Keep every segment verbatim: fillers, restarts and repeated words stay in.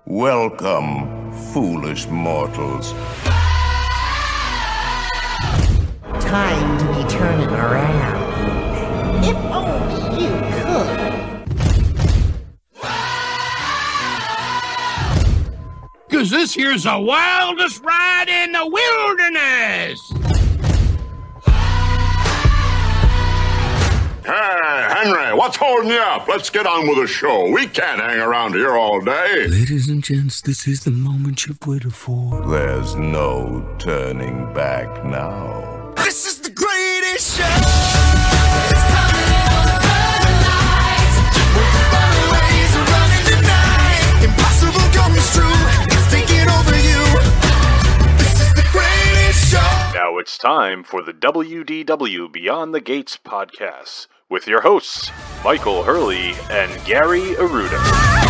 Welcome, foolish mortals. Time to be turning around. If only you could. Cause this here's the wildest ride in the wilderness! Hey, Henry, what's holding you up? Let's get on with the show. We can't hang around here all day. Ladies and gents, this is the moment you've waited for. There's no turning back now. This is the greatest show! It's coming on the lights. With the runaways are running tonight. Impossible comes true. It's taking over you. This is the greatest show. Now it's time for the W D W Beyond the Gates podcast with your hosts, Michael Hurley and Gary Aruda.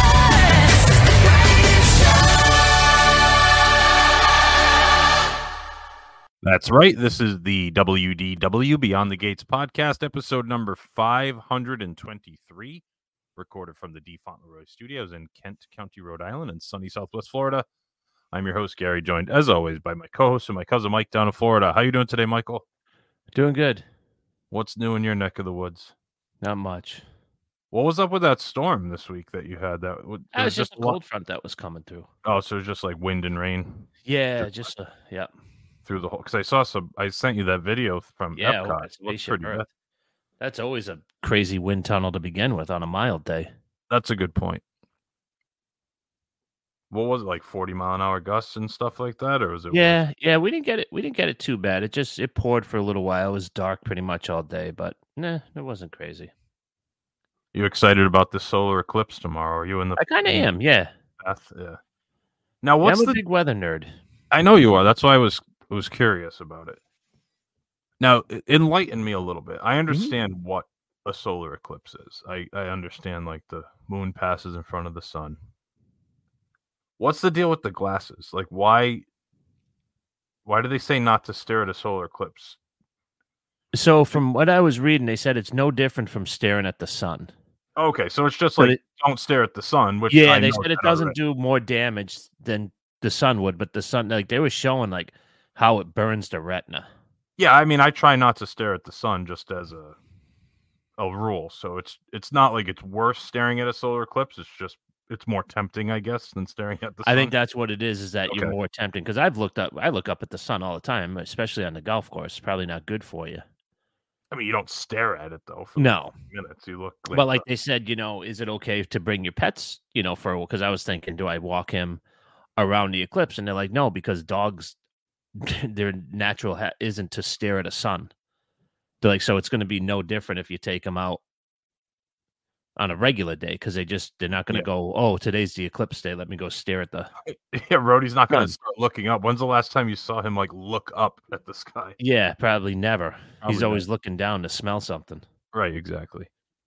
That's right. This is the W D W Beyond the Gates podcast, episode number five hundred twenty-three, recorded from the D. Fauntleroy Studios in Kent County, Rhode Island, and sunny Southwest Florida. I'm your host, Gary, joined, as always, by my co-host and my cousin Mike down in Florida. How you doing today, Michael? Doing good. What's new in your neck of the woods? Not much. What was up with that storm this week that you had? That was, It was just a lo- cold front that was coming through. Oh, so it was just like wind and rain. Yeah, Just- just, uh, yeah. Through the whole, because I saw some. I sent you that video from Yeah, Epcot. well, It that's looked Spaceship pretty Earth. bad. That's always a crazy wind tunnel to begin with on a mild day. That's a good point. What was it, like forty mile an hour gusts and stuff like that, or was it? Yeah, yeah, we didn't get it. We didn't get it too bad. It just it poured for a little while. It was dark pretty much all day, but nah, it wasn't crazy. You excited about the solar eclipse tomorrow? Are you in the? I kind of am. Yeah. Path? Yeah. Now, Yeah, what's I'm a the? big weather nerd. I know you are. That's why I was was curious about it. Now, e- enlighten me a little bit. I understand what a solar eclipse is. I I understand like the moon passes in front of the sun. What's the deal with the glasses? Like, why? Why do they say not to stare at a solar eclipse? So from what I was reading, they said it's no different from staring at the sun. Okay, so it's just But like it- don't stare at the sun. Which Yeah, I they know said it that doesn't already. do more damage than the sun would, but the sun, like they were showing like how it burns the retina. Yeah, I mean, I try not to stare at the sun just as a a rule. So it's it's not like it's worse staring at a solar eclipse. It's just it's more tempting, I guess, than staring at the sun. I think that's what it is, is that you're Okay. more tempting. Because I've looked up, I look up at the sun all the time, especially on the golf course. Probably not good for you. I mean, you don't stare at it though for No. minutes. You look, But like they said, you know, is it okay to bring your pets, you know, for, because I was thinking, do I walk him around the eclipse? And they're like, no, because dogs, their natural ha- isn't to stare at a sun. They're like, so it's going to be no different if you take them out on a regular day, because they just, they're not going to Yeah. go, oh, today's the eclipse day. Let me go stare at the. yeah, Rhodey's not going Sun. to start looking up. When's the last time you saw him like look up at the sky? Yeah, probably never. He's Probably always looking down to smell something. Right, exactly.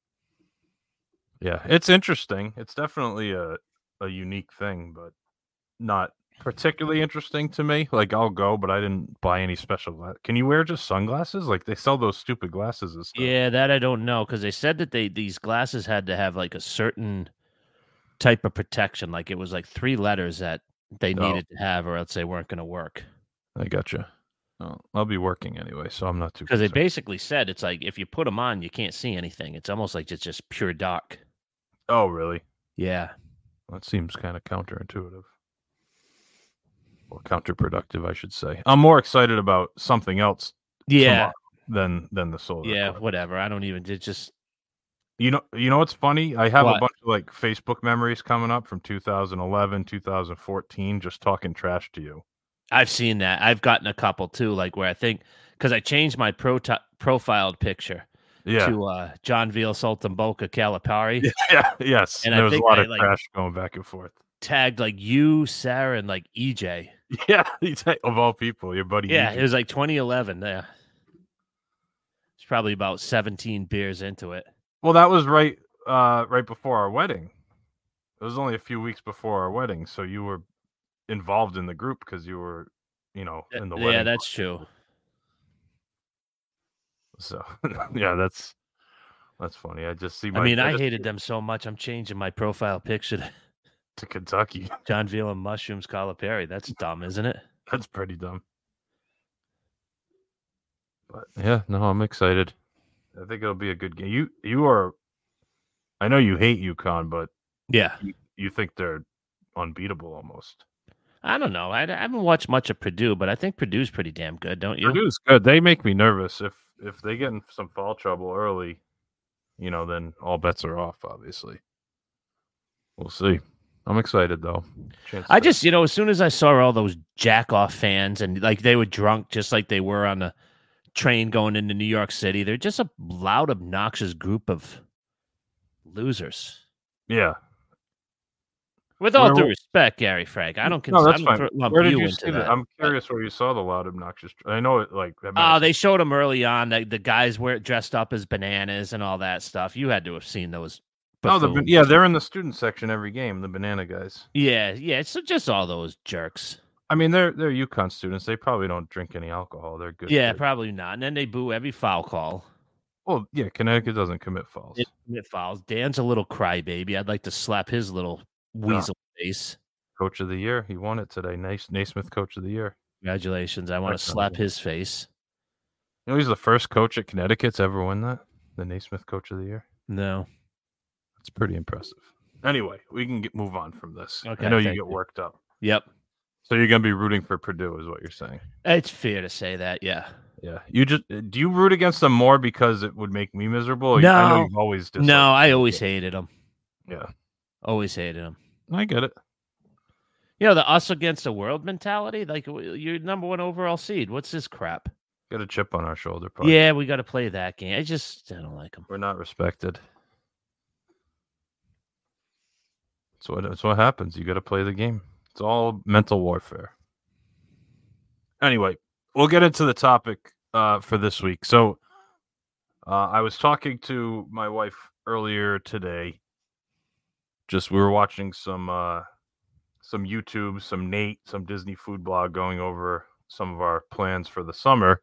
Yeah, it's interesting. It's definitely a a unique thing, but not particularly interesting to me. Like I'll go, but I didn't buy any special glasses. Can you wear just sunglasses? Like they sell those stupid glasses and stuff. Yeah, that I don't know, because they said that they these glasses had to have like a certain type of protection. Like it was like three letters that they Oh. needed to have, or else they weren't going to work. I gotcha. Oh, I'll be working anyway, so I'm not too. Because they concerned. basically said it's like if you put them on, you can't see anything. It's almost like it's just pure dark. Oh, really? Yeah. That seems kind of counterintuitive. Or counterproductive, I should say. I'm more excited about something else Yeah. tomorrow than than the solar. Yeah. eclipse. Whatever. I don't even. It's just. You know, you know what's funny? I have a What? bunch of like Facebook memories coming up from two thousand eleven, two thousand fourteen, just talking trash to you. I've seen that. I've gotten a couple too, like where I think because I changed my pro profiled picture Yeah, to uh, John Veal Sultan Boca Calipari. yeah, yes. And And I there was a think lot I, of like- trash going back and forth. Tagged like you, Sarah, and like E J. Yeah, he's like, of all people, your buddy. Yeah, E J. it was like twenty eleven. Yeah, it's probably about seventeen beers into it. Well, that was right, uh, right before our wedding. It was only a few weeks before our wedding, so you were involved in the group because you were, you know, in the yeah, wedding. that's true. So yeah, that's that's funny. I just see. My, I mean, I just- hated them so much. I'm changing my profile picture to to Kentucky. John Veal and mushrooms Calipari. That's dumb, isn't it? That's pretty dumb. But yeah, no, I'm excited. I think it'll be a good game. You you are I know you hate UConn, but Yeah. you, you think they're unbeatable almost. I don't know. I, I haven't watched much of Purdue, but I think Purdue's pretty damn good, don't you? Purdue's good. They make me nervous. If if they get in some foul trouble early, you know, then all bets are off, obviously. We'll see. I'm excited though. Chance I to- just, you know, as soon as I saw all those jack off fans and like they were drunk just like they were on the train going into New York City, they're just a loud, obnoxious group of losers. Yeah. With all Where- due respect, Gary Frank, I don't No, consider that's I fine. don't lump Where did you you into see that? that. I'm curious where you saw the loud, obnoxious. I know it like. I mean, Oh, they showed them early on. The, the guys were dressed up as bananas and all that stuff. You had to have seen those. No, the, buffoons. yeah, they're in the student section every game. The banana guys. yeah, yeah. So just all those jerks. I mean, they're they're UConn students. They probably don't drink any alcohol. They're good. Yeah, kids. probably not. And then they boo every foul call. Well, yeah, Connecticut doesn't commit fouls. It, it fouls. Dan's a little crybaby. I'd like to slap his little weasel face. Coach of the year. He won it today. Nace, Naismith Coach of the Year. Congratulations. I want to Excellent. slap his face. You know, he's the first coach at Connecticut to ever win that. The Naismith Coach of the Year. No. That's pretty impressive. Anyway, we can get move on from this. Okay, I know you thank get you. worked up. Yep. So you're gonna be rooting for Purdue, is what you're saying? It's fair to say that, yeah. Yeah. You just do you root against them more because it would make me miserable? I No. know you've always disliked No, I them, always but- hated him. Yeah. Always hated him. I get it. You know, the us against the world mentality. Like, w- you're number one overall seed. What's this crap? Got a chip on our shoulder. Probably. Yeah, we got to play that game. I just, I don't like him. We're not respected. That's what that's what happens. You got to play the game. It's all mental warfare. Anyway, we'll get into the topic uh, for this week. So, uh, I was talking to my wife earlier today. Just we were watching some uh, some YouTube, some Nate, some Disney food blog going over some of our plans for the summer,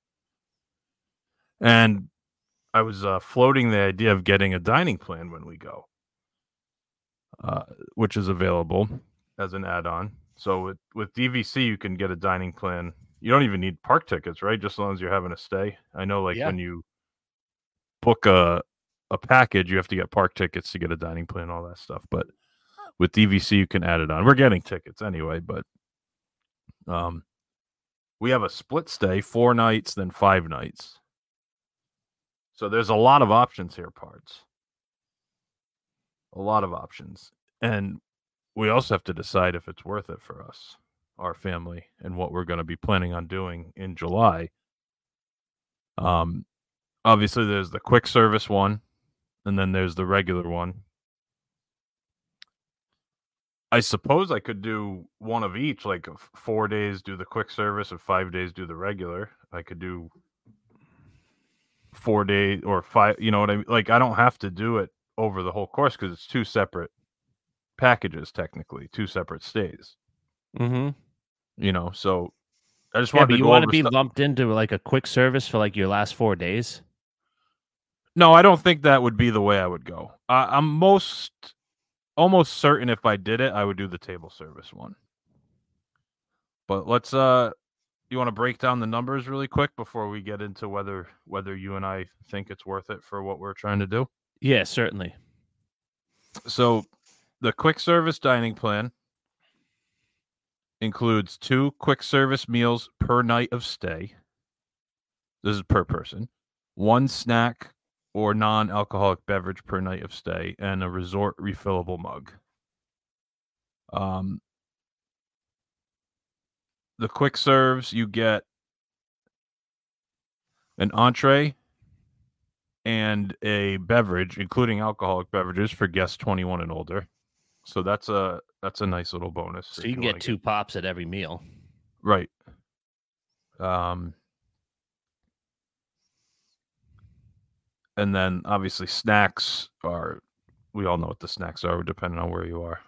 and I was uh, floating the idea of getting a dining plan when we go, uh, which is available as an add-on. So with, with D V C, you can get a dining plan. You don't even need park tickets, right? Just as long as you're having a stay. I know, like Yeah. when you book a a package, you have to get park tickets to get a dining plan, all that stuff. But with D V C, you can add it on. We're getting tickets anyway, but um, we have a split stay, four nights, then five nights. So there's a lot of options here, parts. A lot of options. And we also have to decide if it's worth it for us, our family, and what we're going to be planning on doing in July. Um, obviously, there's the quick service one, and then there's the regular one. I suppose I could do one of each, like f- four days do the quick service and five days do the regular. I could do four days or five, you know what I mean? Like, I don't have to do it over the whole course because it's two separate packages, technically, two separate stays, Mm-hmm. you know? So I just Yeah, wanted but to you go want to over be stuff- lumped into like a quick service for like your last four days? No, I don't think that would be the way I would go. I, I'm most almost certain if I did it, I would do the table service one. But let's uh you want to break down the numbers really quick before we get into whether whether you and I think it's worth it for what we're trying to do? Yeah, certainly. So the quick service dining plan includes two quick service meals per night of stay. This is per person. One snack or non-alcoholic beverage per night of stay, and a resort refillable mug. Um, the quick serves, you get an entree and a beverage, including alcoholic beverages for guests twenty-one and older. So that's a that's a nice little bonus. So if you can wanna get two pops at every meal. Right. Um, and then obviously snacks are, we all know what the snacks are depending on where you are.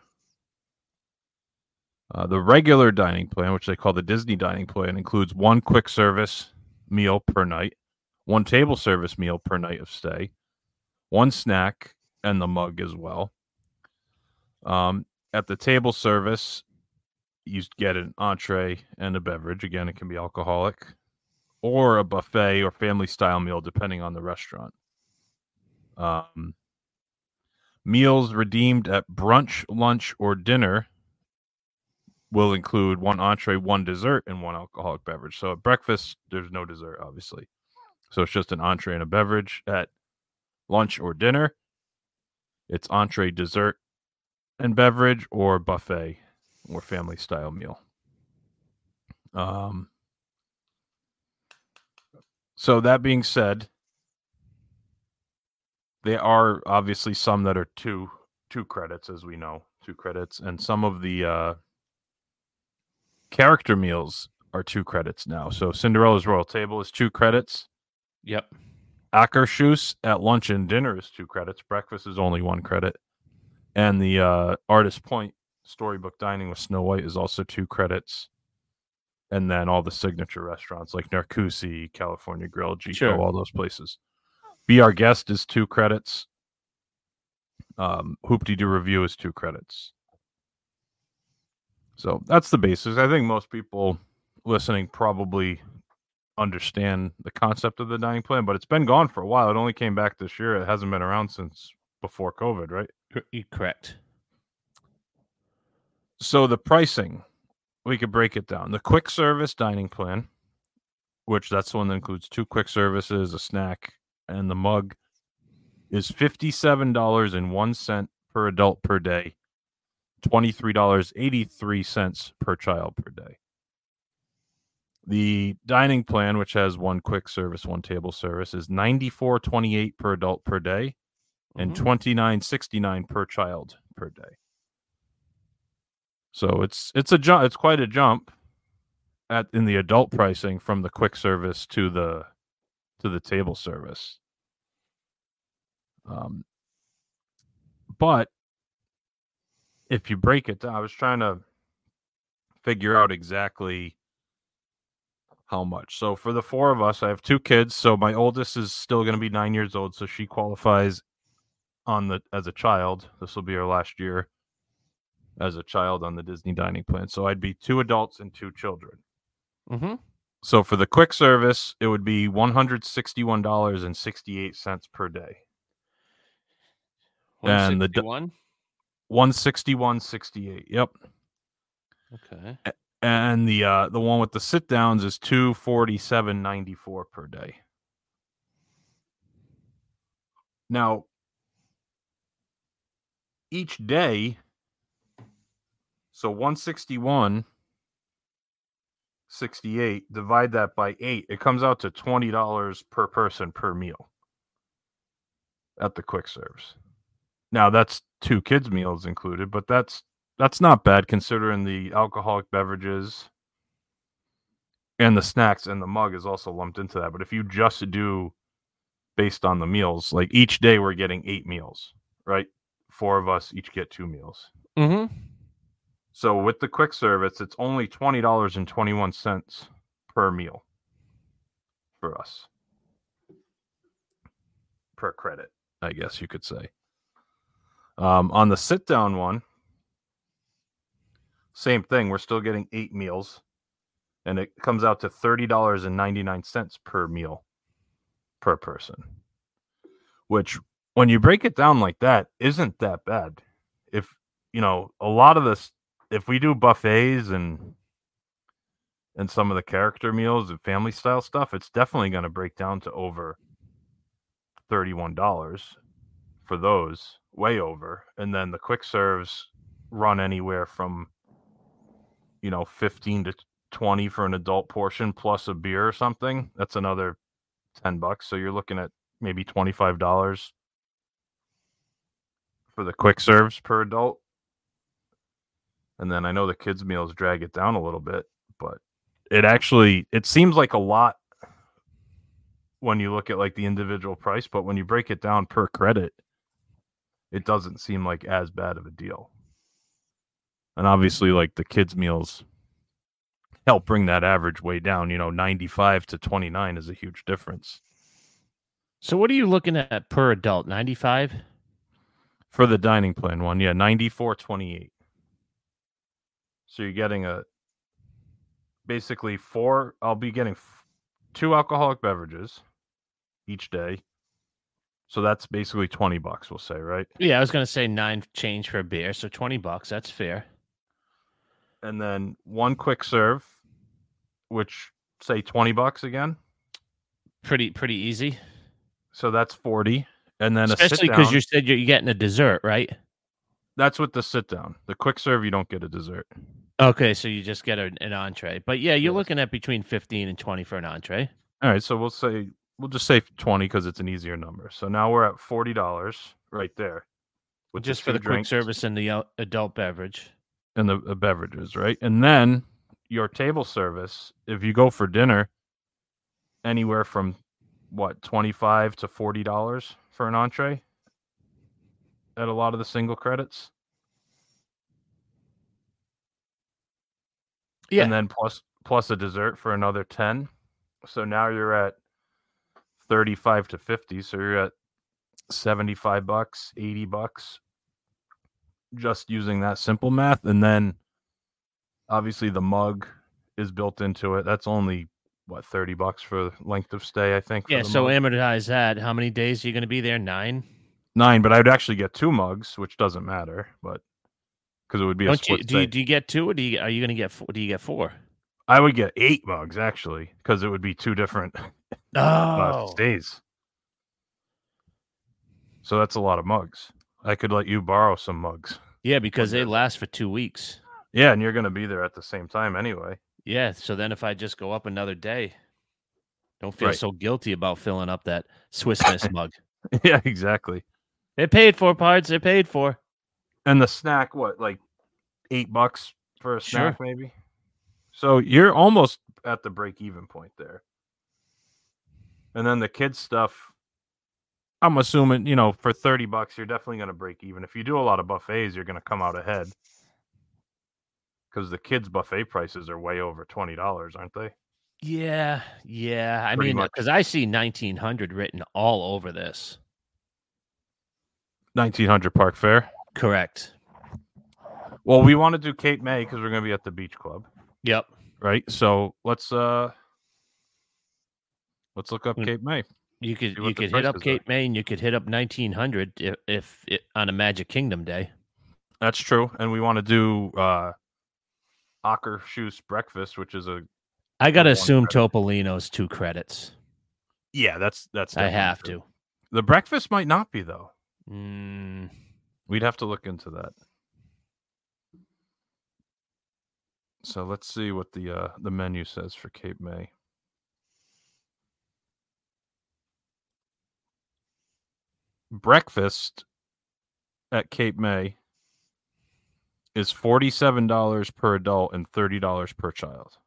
Uh, the regular dining plan, which they call the Disney dining plan, includes one quick service meal per night, one table service meal per night of stay, one snack, and the mug as well. Um, At the table service, you get an entree and a beverage. Again, it can be alcoholic, or a buffet or family style meal, depending on the restaurant. Um, meals redeemed at brunch, lunch, or dinner will include one entree, one dessert, and one alcoholic beverage. So at breakfast, there's no dessert, obviously. So it's just an entree and a beverage. At lunch or dinner, it's entree, dessert, and beverage, or buffet or family style meal. Um, so that being said, there are obviously some that are two two credits, as we know, two credits, and some of the uh, character meals are two credits now. So Cinderella's Royal Table is two credits. Yep. Akershus at lunch and dinner is two credits. Breakfast is only one credit. And the uh, Artist Point Storybook Dining with Snow White is also two credits. And then all the signature restaurants like Narcoossee, California Grill, Chico, Sure. all those places. Be Our Guest is two credits. Um, Hoop-Dee-Doo Review is two credits. So that's the basis. I think most people listening probably understand the concept of the dining plan, but it's been gone for a while. It only came back this year. It hasn't been around since before COVID, right? Correct. So the pricing, we could break it down. The quick service dining plan, which that's the one that includes two quick services, a snack, and the mug, is fifty-seven dollars and one cent per adult per day, twenty-three dollars and eighty-three cents per child per day. The dining plan, which has one quick service, one table service, is ninety-four twenty-eight per adult per day and Mhm. twenty-nine sixty-nine per child per day. So it's it's a jump. It's quite a jump at in the adult pricing from the quick service to the to the table service. Um, but if you break it down, I was trying to figure out exactly how much. So for the four of us, I have two kids. So my oldest is still going to be nine years old, so she qualifies on the as a child. This will be her last year as a child on the Disney dining plan. So I'd be two adults and two children. Mm-hmm. So for the quick service, it would be one hundred sixty-one dollars and sixty-eight cents per day. And the d- one one sixty-one sixty-eight. Yep. Okay. And the uh, the one with the sit downs is two forty-seven ninety-four per day. Now, each day, so one sixty-one sixty-eight, divide that by eight, it comes out to twenty dollars per person per meal at the quick serves. Now, that's two kids' meals included, but that's that's not bad considering the alcoholic beverages and the snacks, and the mug is also lumped into that. But if you just do based on the meals, like each day we're getting eight meals, right? Four of us each get two meals. Mm-hmm. So with the quick service, it's only twenty dollars and twenty-one cents per meal for us. Per credit, I guess you could say. Um, on the sit-down one, same thing. We're still getting eight meals, and it comes out to thirty dollars and ninety-nine cents per meal per person, which, when you break it down like that, isn't that bad. If, you know, a lot of this, if we do buffets and and some of the character meals and family style stuff, it's definitely going to break down to over thirty-one dollars for those, way over. And then the quick serves run anywhere from, you know, fifteen to twenty for an adult portion plus a beer or something. That's another ten bucks. So you're looking at maybe twenty-five dollars for the quick serves per adult. And then I know the kids' meals drag it down a little bit, but it actually, it seems like a lot when you look at like the individual price, but when you break it down per credit, it doesn't seem like as bad of a deal. And obviously, like, the kids' meals help bring that average way down. You know, ninety-five to twenty-nine is a huge difference. So what are you looking at per adult? ninety-five? For the dining plan one, yeah, ninety-four twenty-eight. So you're getting a basically four. I'll be getting f- two alcoholic beverages each day. So that's basically twenty bucks, we'll say, right? Yeah, I was gonna say nine change for a beer, so twenty bucks. That's fair. And then one quick serve, which say twenty bucks again. Pretty pretty easy. So that's forty. And then Especially a sit because down. you said you're getting a dessert, right? That's with the sit down. The quick serve, you don't get a dessert. Okay, so you just get an, an entree. But yeah, you're Yes. looking at between fifteen and twenty for an entree. All right, so we'll say we'll just say twenty because it's an easier number. So now we're at forty dollars right there, with Just for two the quick drinks service and the uh, adult beverage. and the, the beverages, right? And then your table service, if you go for dinner, anywhere from what twenty-five to forty dollars for an entree at a lot of the single credits. Yeah. And then plus plus a dessert for another ten. So now you're at thirty-five to fifty. So you're at seventy-five bucks, eighty bucks, just using that simple math. And then obviously the mug is built into it. That's only what thirty bucks for length of stay, I think. For Yeah, the so mug. amortize that. How many days are you going to be there? Nine? Nine, but I'd actually get two mugs, which doesn't matter, but because it would be a Don't you, split do you stay. do you get two or do you are you going to get four? Do you get four? I would get eight mugs actually, because it would be two different uh, Oh. stays. So that's a lot of mugs. I could let you borrow some mugs. Yeah, because they Okay. last for two weeks. Yeah, and you're going to be there at the same time anyway. Yeah, so then if I just go up another day, don't feel Right. so guilty about filling up that Swiss Miss mug. Yeah, exactly. They're paid for, parts. They're paid for. And the snack, what, like eight bucks for a Sure. snack, maybe? So you're almost at the break-even point there. And then the kids stuff, I'm assuming, you know, for thirty bucks, you're definitely going to break even. If you do a lot of buffets, you're going to come out ahead. Because the kids' buffet prices are way over twenty dollars, aren't they? Yeah, yeah. I Pretty mean, much. because I see nineteen hundred written all over this. nineteen hundred Park Fair. Correct. Well, we want to do Cape May because we're going to be at the beach club, Yep. right? So let's uh let's look up Mm. Cape May. You could See what you the could hit up prices are. Cape May and you could hit up nineteen hundred if, if it, on a Magic Kingdom day. That's true, and we want to do uh Akershus breakfast, which is a I gotta one assume credit. Topolino's two credits. yeah, that's that's. I definitely have true. to. The breakfast might not be though. Mm, We'd have to look into that. So let's see what the uh, the menu says for Cape May. Breakfast at Cape May is forty-seven dollars per adult and thirty dollars per child.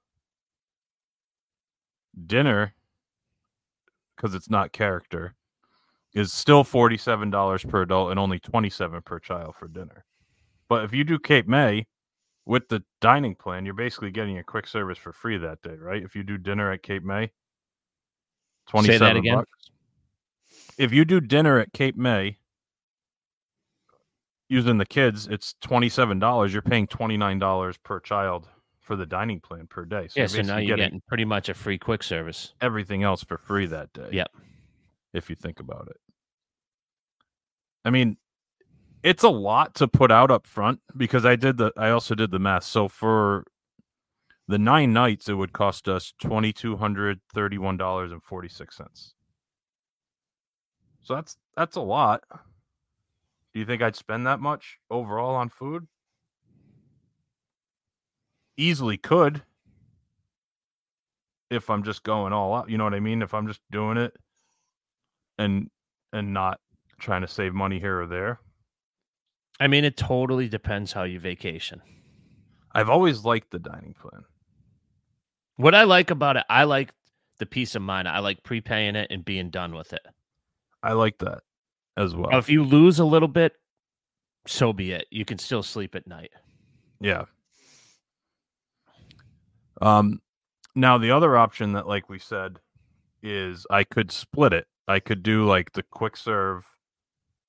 Dinner, because it's not character, is still forty-seven dollars per adult and only twenty-seven dollars per child for dinner. But if you do Cape May with the dining plan, you're basically getting a quick service for free that day, right? If you do dinner at Cape May, twenty-seven again. bucks. If you do dinner at Cape May using the kids, it's twenty-seven dollars. You're paying twenty-nine dollars per child for the dining plan per day. So yeah, you're so now basically you're getting getting pretty much a free quick service. everything else for free that day. Yep. If you think about it. I mean, it's a lot to put out up front because I did the I also did the math. So for the nine nights, it would cost us twenty-two hundred thirty-one dollars and forty-six cents. So that's that's a lot. Do you think I'd spend that much overall on food? Easily could. If I'm just going all out, you know what I mean? If I'm just doing it and and not trying to save money here or there. I mean, it totally depends how you vacation. I've always liked the dining plan. What I like about it, I like the peace of mind. I like prepaying it and being done with it. I like that as well. Now, if you lose a little bit, so be it. You can still sleep at night. Yeah. Um, now the other option that, like we said, is I could split it. I could do like the quick serve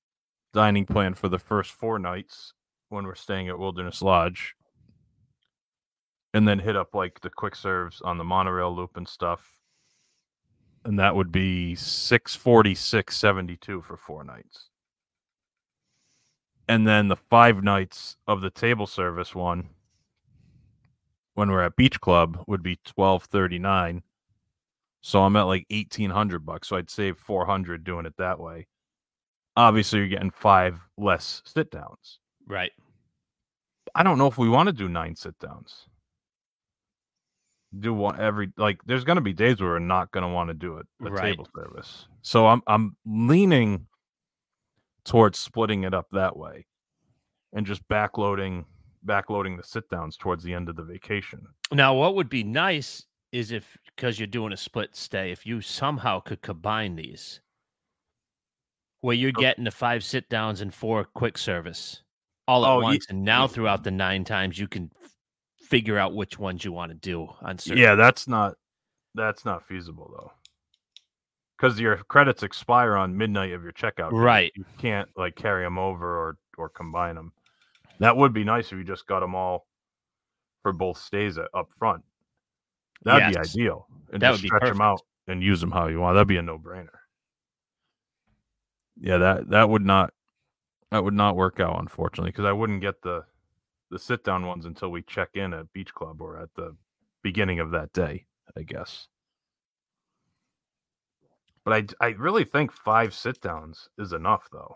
dining plan for the first four nights when we're staying at Wilderness Lodge, and then hit up like the quick serves on the monorail loop and stuff. And that would be six forty-six seventy-two for four nights. And then the five nights of the table service one, when we're at Beach Club, would be twelve thirty-nine. So I'm at like eighteen hundred bucks. So I'd save four hundred doing it that way. Obviously, you're getting five less sit downs. Right. I don't know if we want to do nine sit downs. Do one every like. There's going to be days where we're not going to want to do it. A Right. table service. So I'm I'm leaning towards splitting it up that way, and just backloading backloading the sit downs towards the end of the vacation. Now, what would be nice is if, because you're doing a split stay, if you somehow could combine these, where you're getting the five sit downs and four quick service all at Oh, ye- once, and now throughout the nine times you can f- figure out which ones you want to do on certain. Yeah, that's not that's not feasible though, because your credits expire on midnight of your checkout date. Right. You can't like carry them over or or combine them. That would be nice if you just got them all for both stays at, up front. That'd Yes. be ideal. And That just would be stretch them perfect. out and use them how you want. That'd be a no brainer. Yeah, that that would not that would not work out, unfortunately, because I wouldn't get the the sit down ones until we check in at Beach Club or at the beginning of that day, I guess. But I I really think five sit downs is enough though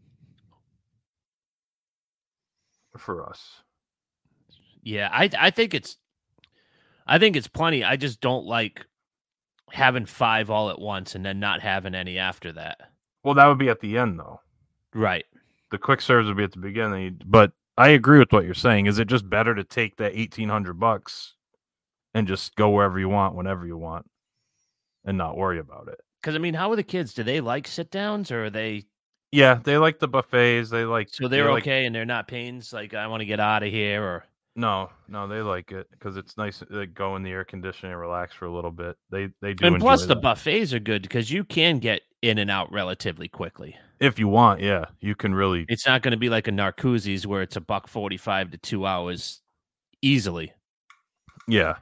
for us. Yeah, I I think it's I think it's plenty. I just don't like having five all at once and then not having any after that. Well, that would be at the end though. Right. The quick serves would be at the beginning, but I agree with what you're saying. Is it just better to take that eighteen hundred bucks and just go wherever you want, whenever you want, and not worry about it? Because I mean, how are the kids? Do they like sit downs, or are they Yeah, they like the buffets. They like so they're they like- okay and they're not pains? Like, I want to get out of here, or No, no, they like it because it's nice to go in the air conditioning and relax for a little bit. They they do. and plus enjoy the that. buffets are good because you can get in and out relatively quickly. If you want, yeah, you can really. It's not going to be like a Narcoossee's where it's a buck forty-five to two hours easily. Yeah.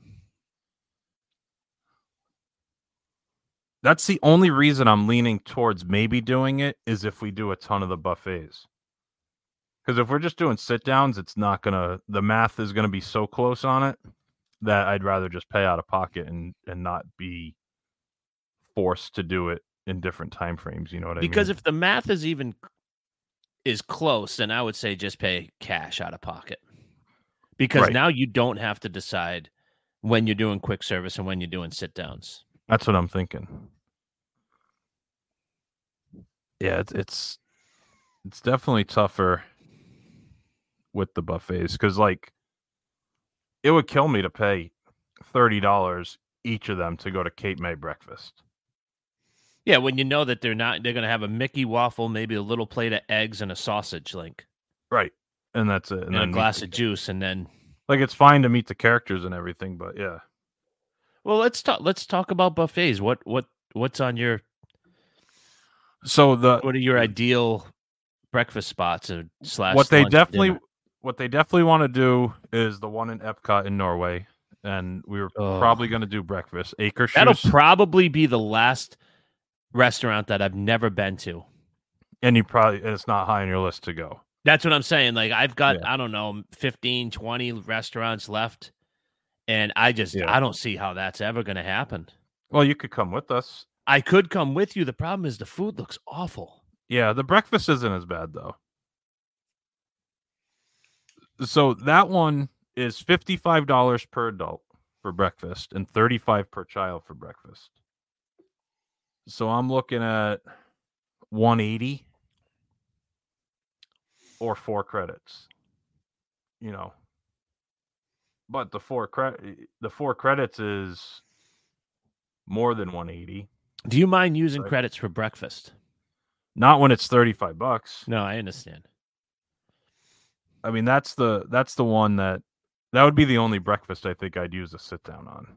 That's the only reason I'm leaning towards maybe doing it is if we do a ton of the buffets. Because if we're just doing sit downs, it's not gonna the math is gonna be so close on it that I'd rather just pay out of pocket and and not be forced to do it in different time frames. You know what I mean? Because if the math is even is close, then I would say just pay cash out of pocket. Because Right. now you don't have to decide when you're doing quick service and when you're doing sit downs. That's what I'm thinking. Yeah, it's it's it's definitely tougher with the buffets because, like, it would kill me to pay thirty dollars each of them to go to Cape May breakfast. Yeah, when you know that they're not, they're going to have a Mickey waffle, maybe a little plate of eggs and a sausage link, Right, and that's it. And, and, then a meet glass the- of juice, and then. like it's fine to meet the characters and everything, but yeah, Well, let's talk. Let's talk about buffets. What what what's on your so the what are your ideal breakfast spots or slash what they lunch, definitely dinner? what they definitely want to do is the one in Epcot in Norway, and we were Oh. probably going to do breakfast. Acre That'll Shoes, probably be the last restaurant that I've never been to. and you probably and it's not high on your list to go. That's what I'm saying. Like, I've got, Yeah. I don't know, fifteen, twenty restaurants left. And I just, Yeah. I don't see how that's ever going to happen. Well, you could come with us. I could come with you. The problem is the food looks awful. Yeah, the breakfast isn't as bad though. So that one is fifty-five dollars per adult for breakfast and thirty-five dollars per child for breakfast. So I'm looking at one hundred eighty dollars or four credits. You know. But the four credit the four credits is more than one hundred eighty dollars. Do you mind using Right. credits for breakfast? Not when it's thirty-five bucks. No, I understand. I mean, that's the that's the one that that would be the only breakfast I think I'd use a sit down on.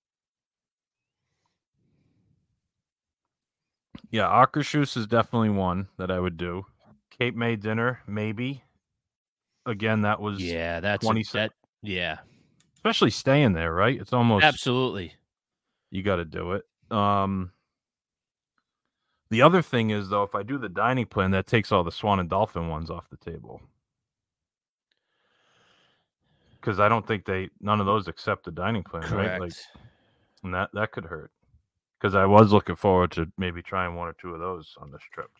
Yeah, Akershus is definitely one that I would do. Cape May dinner, maybe. Again, that was Yeah, that's a, twenty cent- that. Yeah, especially staying there, right? It's almost Absolutely. you got to do it. Um, the other thing is though, if I do the dining plan, that takes all the Swan and Dolphin ones off the table. Because I don't think they none of those accept the dining plan, Correct. right? Like, and that that could hurt. Because I was looking forward to maybe trying one or two of those on this trip.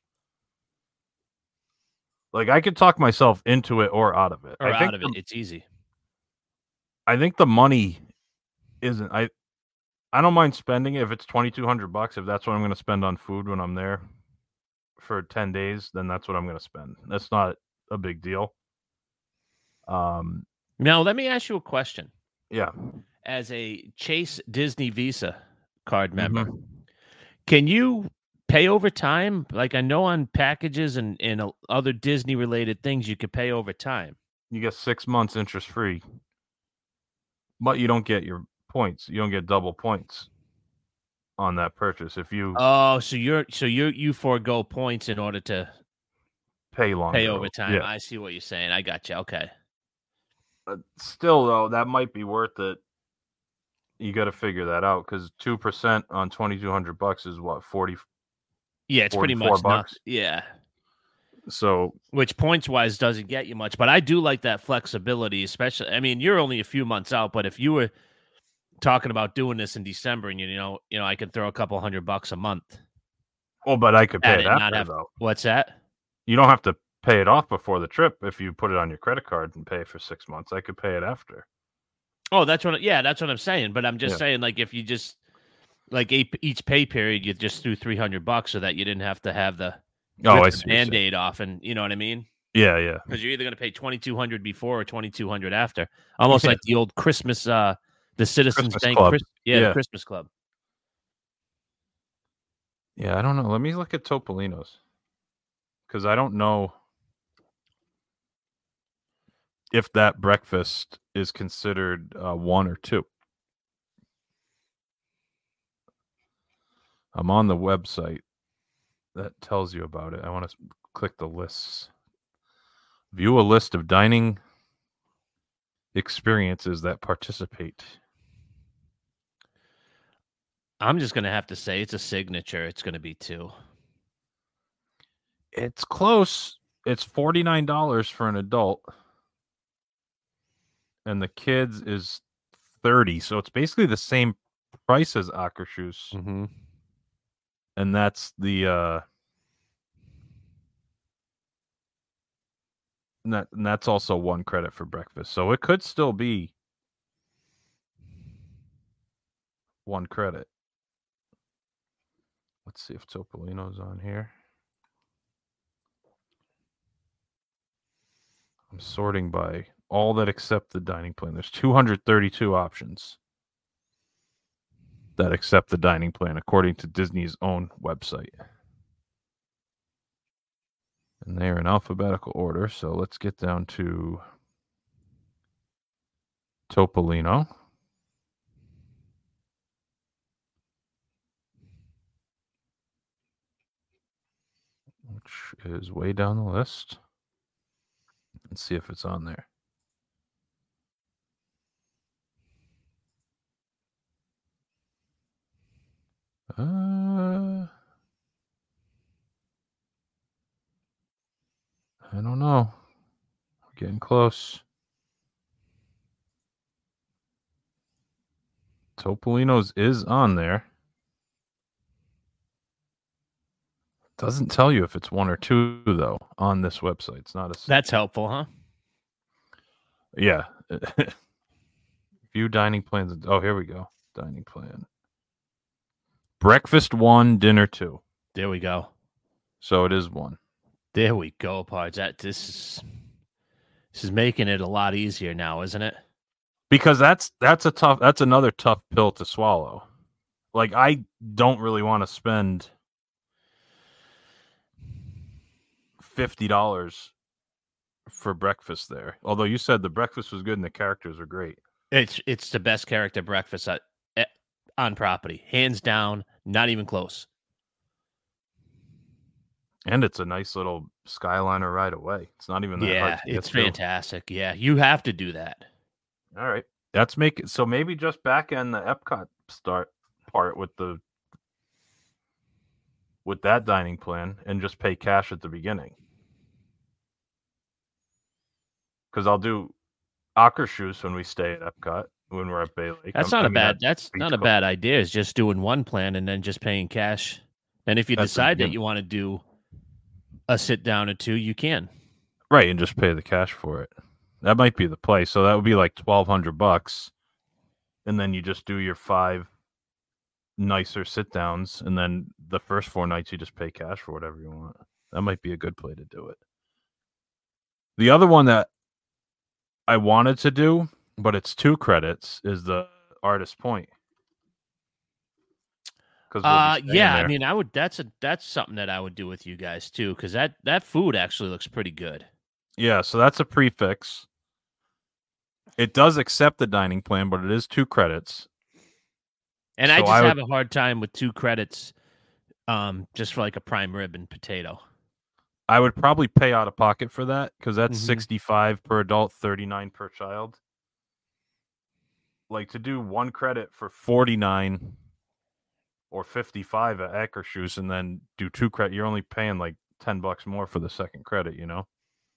Like I could talk myself into it or out of it. Or I think out of the, it. It's easy. I think the money isn't. I I don't mind spending it if it's twenty two hundred bucks. If that's what I'm going to spend on food when I'm there for ten days, then that's what I'm going to spend. That's not a big deal. Um. Now let me ask you a question. Yeah. As a Chase Disney Visa card member, Mhm. can you pay over time? Like I know on packages and, and uh, other Disney related things, you could pay over time. You get six months interest free, but you don't get your points. You don't get double points on that purchase if you Oh, so you're so you you forego points in order to pay longer. pay over time. Yeah. I see what you're saying. I got you. Okay. Uh, still, though, that might be worth it. You got to figure that out because two percent on twenty two hundred bucks is what forty. Yeah, it's pretty forty-four much bucks. not, yeah. So, Which points wise doesn't get you much, but I do like that flexibility, especially. I mean, you're only a few months out, but if you were talking about doing this in December, and you know, you know, I can throw a couple hundred bucks a month. well, but I could pay At it it, not after have- though. What's that? You don't have to pay it off before the trip if you put it on your credit card and pay for six months. I could pay it after. Oh, that's what. Yeah, that's what I'm saying. But I'm just Yeah. saying, like, if you just like a, each pay period, you just threw three hundred bucks so that you didn't have to have the Oh, rip I the see. what you're saying. Band-Aid off, and you know what I mean? Yeah, yeah. Because you're either going to pay twenty-two hundred before or twenty-two hundred after, almost Yeah. like the old Christmas, uh, the Citizens Christmas Bank, Club. Chris- yeah, the Yeah. Christmas Club. Yeah, I don't know. Let me look at Topolino's because I don't know if that breakfast is considered uh, one or two. I'm on the website that tells you about it. I want to click the lists. View a list of dining experiences that participate. I'm just going to have to say it's a signature. It's going to be two. It's close. It's forty-nine dollars for an adult. And the kids is thirty. So it's basically the same price as Akershus. Mm-hmm. And that's the uh and that and that's also one credit for breakfast. So it could still be one credit. Let's see if Topolino's on here. I'm sorting by all that accept the dining plan. There's two hundred thirty-two options that accept the dining plan according to Disney's own website. And they're in alphabetical order, so let's get down to Topolino. Which is way down the list. Let's see if it's on there. Uh, I don't know. We're getting close. Topolino's is on there. Doesn't tell you if it's one or two, though, on this website. It's not a... That's helpful, huh? Yeah. View dining plans. Oh, here we go. Dining plan. Breakfast one, dinner two. There we go. So it is one. There we go, Pards. That this is this is making it a lot easier now, isn't it? Because that's that's a tough that's another tough pill to swallow. Like I don't really want to spend fifty dollars for breakfast there. Although you said the breakfast was good and the characters are great. It's it's the best character breakfast at, at, on property, hands down. Not even close. And it's a nice little Skyliner ride away. It's not even that Yeah, hard to get it's to. fantastic. Yeah, you have to do that. All right. That's make it so maybe just back end the Epcot start part with the with that dining plan and just pay cash at the beginning. Because I'll do Akershus when we stay at Epcot when we're at Bay Lake. That's I'm- not I a mean, bad. that's That's Beach not a Club. bad idea. Is just doing one plan and then just paying cash. And if you That's the decide that beginning. you want to do a sit down or two, you can. Right, and just pay the cash for it. That might be the play. So that would be like twelve hundred bucks, and then you just do your five nicer sit downs, and then the first four nights you just pay cash for whatever you want. That might be a good play to do it. The other one that I wanted to do, but it's two credits, is the Artist Point. Because Uh, yeah, I mean, I would. That's a that's something that I would do with you guys too, because that that food actually looks pretty good. yeah, so that's a prefix. It does accept the dining plan, but it is two credits. And I So just I would- have a hard time with two credits, um, just for like a prime rib and potato. I would probably pay out of pocket for that because that's Mhm. sixty-five per adult, thirty-nine per child. Like to do one credit for forty-nine or fifty-five at Akershus and then do two credit, you're only paying like ten bucks more for the second credit, you know?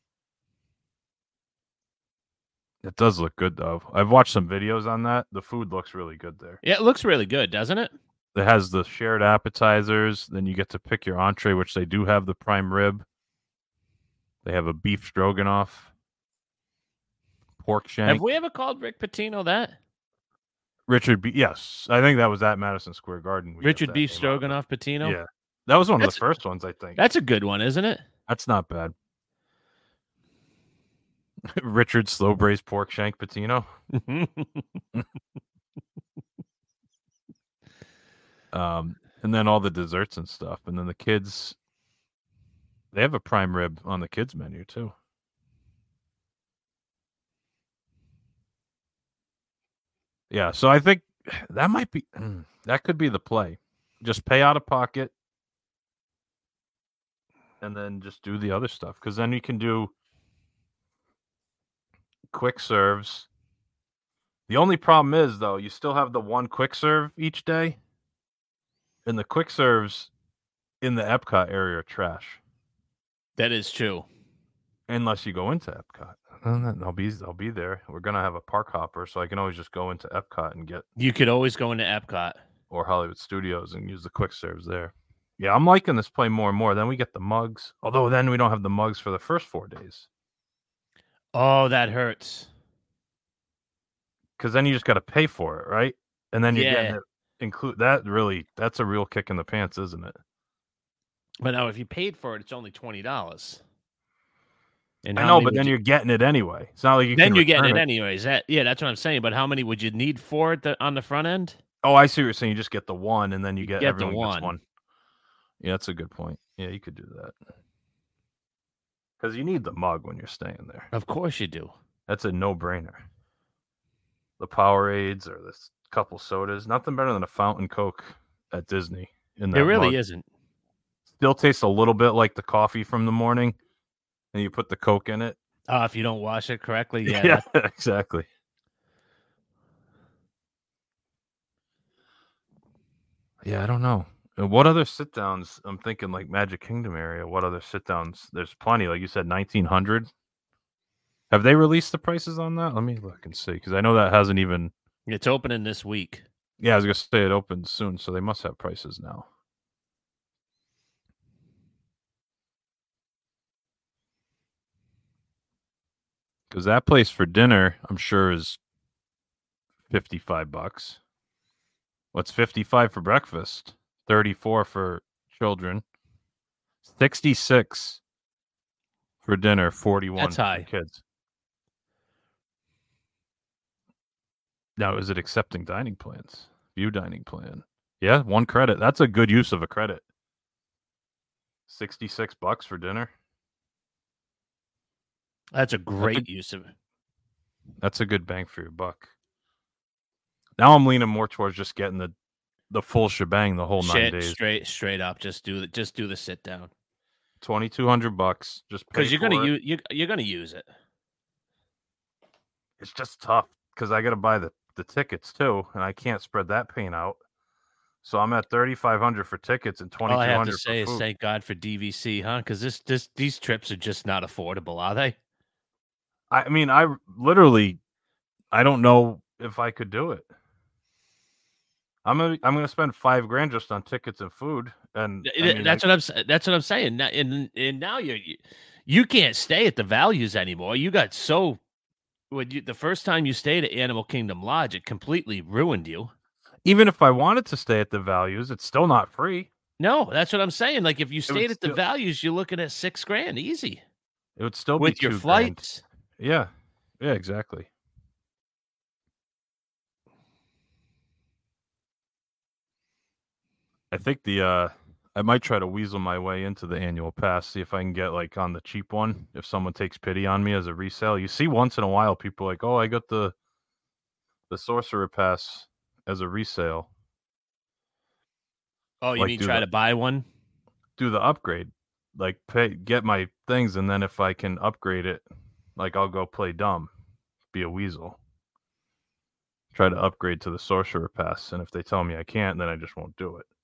It does look good though. I've watched some videos on that. The food looks really good there. Yeah, it looks really good, doesn't it? It has the shared appetizers. Then you get to pick your entree, which they do have the prime rib. They have a beef stroganoff, pork shank. Have we ever called Rick Pitino that? Richard B. Yes, I think that was at Madison Square Garden. we got Richard that Beef name out of it. Stroganoff Pitino? Yeah, that was one of That's- the first ones, I think. That's a good one, isn't it? That's not bad. Richard slow braised pork shank patino. Um, and then all the desserts and stuff, and then the kids. They have a prime rib on the kids menu too. Yeah, so I think that might be that could be the play. Just pay out of pocket, and then just do the other stuff because then you can do quick serves. The only problem is though, you still have the one quick serve each day, and the quick serves in the Epcot area are trash That is true. unless you go into Epcot. And then I'll be I'll be there. We're gonna have a park hopper, so I can always just go into Epcot and get You could always go into Epcot. or Hollywood Studios and use the quick serves there. Yeah, I'm liking this play more and more. Then we get the mugs. Although then we don't have the mugs for the first four days. Oh, that hurts. Because then you just got to pay for it, right? And then you're getting Yeah. it include that really that's a real kick in the pants, isn't it? But now if you paid for it, it's only twenty dollars. And I how know, many but would then you- you're getting it anyway. It's not like you then can you're getting return it anyways. That yeah, that's what I'm saying. But how many would you need for it the, on the front end? Oh, I see what you're saying. You just get the one, and then you get, get the everyone gets one. one. Yeah, that's a good point. Yeah, you could do that because you need the mug when you're staying there. Of course you do. That's a no-brainer. The Powerades or this couple sodas, nothing better than a fountain Coke at Disney. In that It really mug. isn't. Still tastes a little bit like the coffee from the morning, and you put the Coke in it. Uh, if you don't wash it correctly, yeah. Yeah, that- exactly. Yeah, I don't know. Uh, What other sit downs? I'm thinking like Magic Kingdom area. What other sit downs? There's plenty. Like you said, nineteen hundred. Have they released the prices on that? Let me look and see because I know that hasn't even. It's opening this week. Yeah, I was gonna say it opens soon, so they must have prices now. Because that place for dinner, I'm sure, is fifty-five bucks. What's fifty-five for breakfast? thirty-four for children. sixty-six for dinner, forty-one That's for high. kids. Now, is it accepting dining plans? View dining plan. Yeah, one credit. That's a good use of a credit. sixty-six bucks for dinner. That's a great use of it. That's a good bang for your buck. Now I'm leaning more towards just getting the the full shebang the whole nine Shit, days. straight straight up. Just do the just do the sit down twenty-two hundred bucks. Just because pay you're gonna for it. use you you're gonna use it. It's just tough because I got to buy the, the tickets too, and I can't spread that pain out. So I'm at thirty-five hundred for tickets and All twenty-two I have to hundred say for is food. thank God for D V C, huh? Because this, this, these trips are just not affordable, are they? I mean, I literally, I don't know if I could do it. I'm gonna, I'm gonna spend five grand just on tickets and food, and I mean, that's I, what I'm. s- That's what I'm saying. Now- And and now you you- you can't stay at the values anymore. You got so when you the first time you stayed at Animal Kingdom Lodge, it completely ruined you. even if I wanted to stay at the values, it's still not free. No, that's what I'm saying. Like if you would stayed at the still- values, you're looking at six grand easy It would still with be your two grand. flights. Yeah, yeah, exactly. I think the uh I might try to weasel my way into the annual pass, see if I can get like on the cheap one. If someone takes pity on me as a resale, you see once in a while people like, oh, I got the the sorcerer pass as a resale. Oh, you Like, mean do try the- to buy one? Do the upgrade, like pay get my things, and then if I can upgrade it, like I'll go play dumb, be a weasel. Try to upgrade to the sorcerer pass, and if they tell me I can't, then I just won't do it.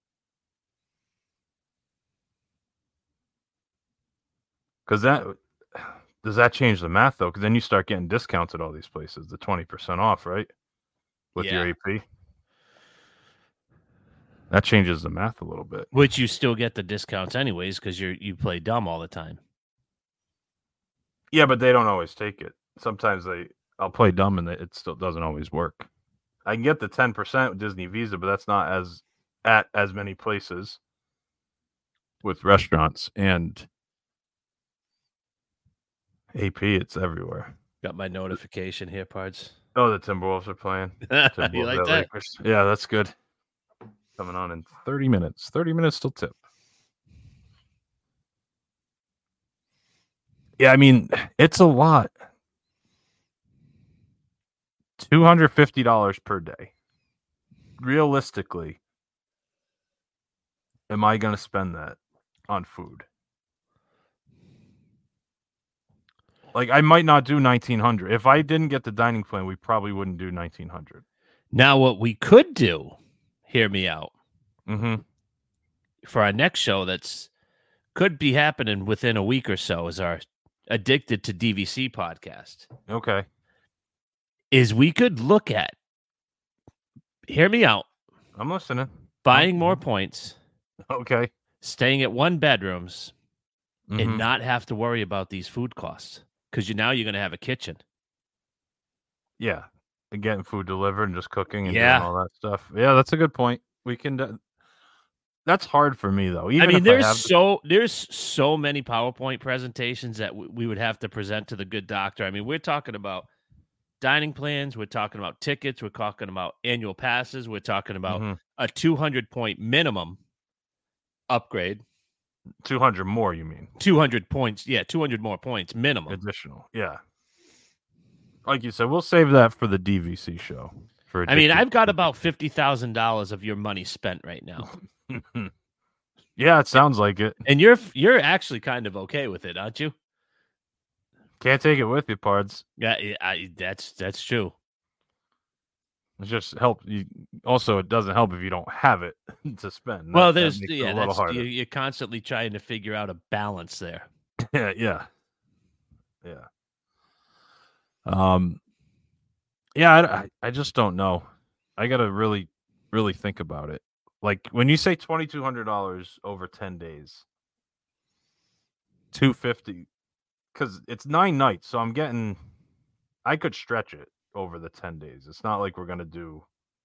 Because that does that change the math though? Because then you start getting discounts at all these places, the twenty percent off, right? With your Yeah. A P, that changes the math a little bit. Which you still get the discounts anyways because you're you play dumb all the time. Yeah, but they don't always take it. Sometimes they, I'll play dumb and it still doesn't always work. I can get the ten percent with Disney Visa, but that's not as at as many places with restaurants and A P. It's everywhere. Got my notification here, Pards. Oh, the Timberwolves are playing. you Timberwolves like at that? Lakers. Yeah, that's good. Coming on in thirty minutes. thirty minutes till tip. Yeah, I mean, it's a lot. two hundred fifty dollars per day. Realistically, am I going to spend that on food? Like, I might not do nineteen hundred. If I didn't get the dining plan, we probably wouldn't do nineteen hundred. Now, what we could do, hear me out, Mm-hmm. for our next show that's could be happening within a week or so is our Addicted to D V C podcast. Okay. Is we could look at, hear me out, I'm listening. buying more points, Okay. staying at one bedrooms, Mhm. and not have to worry about these food costs because you now you're going to have a kitchen. Yeah. And getting food delivered and just cooking and Yeah. doing all that stuff. Yeah, that's a good point. We can. do- That's hard for me though. Even I mean, if there's I have, so there's so many PowerPoint presentations that w- we would have to present to the good doctor. I mean, we're talking about dining plans, we're talking about tickets, we're talking about annual passes, we're talking about Mhm. a two hundred point minimum upgrade, two hundred more, you mean? two hundred points, yeah, two hundred more points minimum. Additional. Yeah. Like you said, we'll save that for the D V C show. For I mean, Addicted I've got to- about fifty thousand dollars of your money spent right now, Yeah, it sounds like it. and you're you're actually kind of okay with it, aren't you? Can't take it with you, Pards. Yeah, I, I, that's that's true. It just help you. Also, it doesn't help if you don't have it to spend. Well, That- that there's makes it yeah, a little that's, harder. you, you're constantly trying to figure out a balance there. Yeah, yeah, yeah. Um, yeah, I, I, I just don't know. I gotta really, really think about it. Like when you say twenty two hundred dollars over ten days, two fifty, because it's nine nights, so I'm getting. I could stretch it over the ten days. It's not like we're gonna do.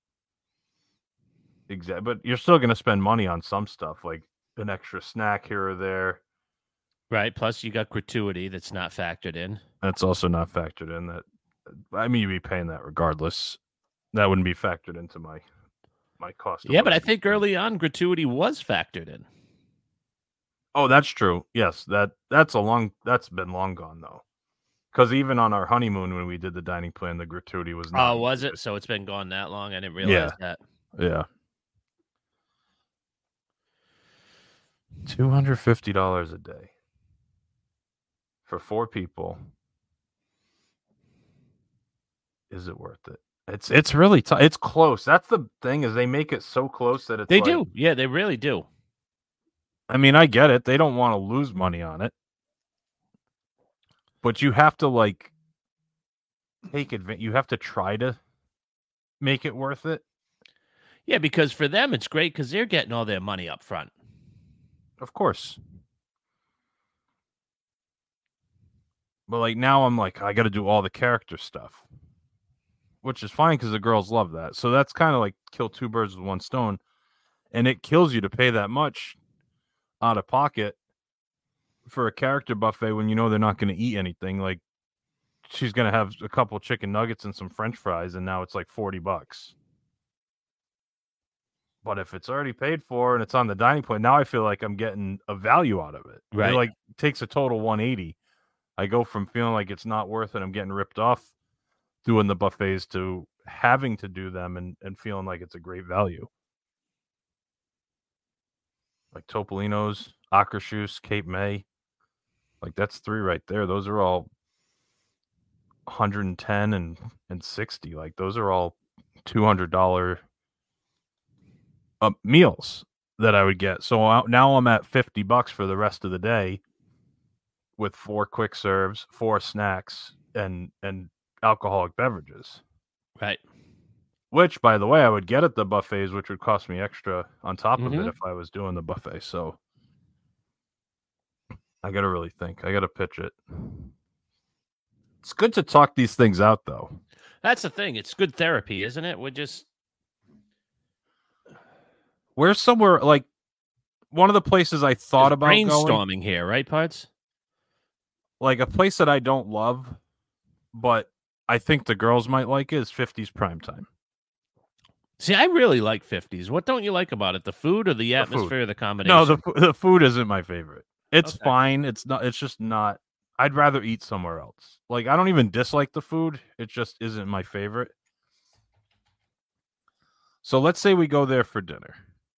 Exact, but you're still gonna spend money on some stuff, like an extra snack here or there. Right. Plus, you got gratuity that's not factored in. That's also not factored in. That I mean, you'd be paying that regardless. That wouldn't be factored into my my cost. of Yeah, what but I I'd be think spending. early on, gratuity was factored in. Oh, that's true. Yes, that that's a long. That's been long gone though. Because even on our honeymoon when we did the dining plan, the gratuity was. Not Oh, was it? So it's been gone that long? I didn't realize Yeah. that. Yeah. Two hundred fifty dollars a day for four people. is it worth it? It's it's really tough. It's close. That's the thing is they make it so close that it's They like, do. Yeah, they really do. I mean, I get it. They don't want to lose money on it. But you have to like take advantage. You have to try to make it worth it. Yeah, because for them it's great because they're getting all their money up front. Of course. But like now I'm like, I got to do all the character stuff, which is fine because the girls love that. So that's kind of like kill two birds with one stone. And it kills you to pay that much out of pocket for a character buffet when you know they're not going to eat anything. Like she's going to have a couple chicken nuggets and some French fries, and now it's like forty bucks. But if it's already paid for and it's on the dining plate, now I feel like I'm getting a value out of it. Right. It like takes a total one eighty. I go from feeling like it's not worth it, I'm getting ripped off doing the buffets, to having to do them and, and feeling like it's a great value. Like Topolino's, Akershus, Cape May. Like that's three right there. Those are all one hundred ten and, and sixty. Like those are all two hundred dollars uh, meals that I would get. So now I'm at fifty bucks for the rest of the day with four quick serves, four snacks, and and alcoholic beverages. Right. Which, by the way, I would get at the buffets, which would cost me extra on top of Mhm. it if I was doing the buffet. So I got to really think. I got to pitch it. It's good to talk these things out, though. That's the thing. It's good therapy, isn't it? We're just We're somewhere like one of the places I thought just about going, brainstorming here, right, Parts? like a place that I don't love, but I think the girls might like it, is fifties Primetime. See, I really like fifties. What don't you like about it? The food or the food. atmosphere, or the combination? No, the fu- the food isn't my favorite. It's Okay. fine. It's not. It's just not. I'd rather eat somewhere else. Like I don't even dislike the food. It just isn't my favorite. So let's say we go there for dinner.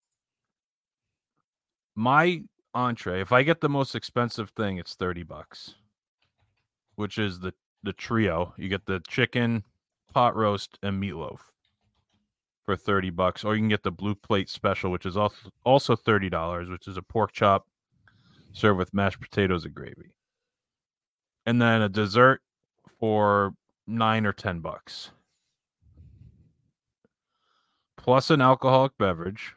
My entree, if I get the most expensive thing, it's thirty bucks, which is the the trio. You get the chicken, pot roast, and meatloaf for thirty bucks, or you can get the blue plate special, which is also also thirty dollars, which is a pork chop served with mashed potatoes and gravy. And then a dessert for nine or ten bucks. Plus an alcoholic beverage,